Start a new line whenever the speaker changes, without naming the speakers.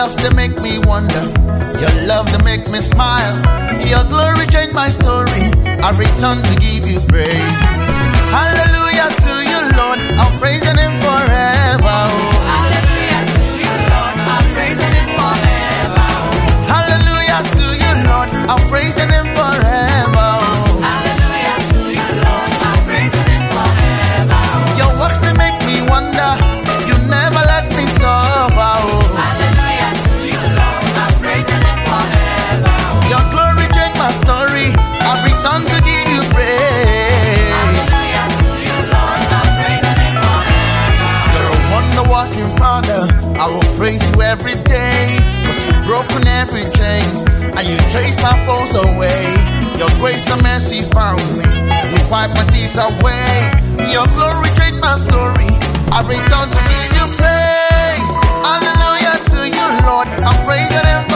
love to make me wonder. Your love to make me smile. Your glory changed my story. I return to give you praise. Hallelujah to you, Lord. I'm praising him forever. Oh.
Hallelujah to you, Lord. I'm praising him forever.
Hallelujah to you, Lord. I'm praising him forever. Oh.
Hallelujah to you, Lord. I'm praising him forever.
Your works they make me wonder. You never let me suffer. Oh.
Hallelujah to you, Lord. I'm praising him forever.
Your glory changed my story. I return to give you praise.
Hallelujah to you, Lord. I'm praising him forever.
You're a wonder-working Father. I will praise you every day. 'Cause you've broken every chain and you chased my foes away. Your grace and mercy found me. You wiped my tears away. Your glory changed my story. I return to give you praise. Hallelujah to you, Lord. I'm praising him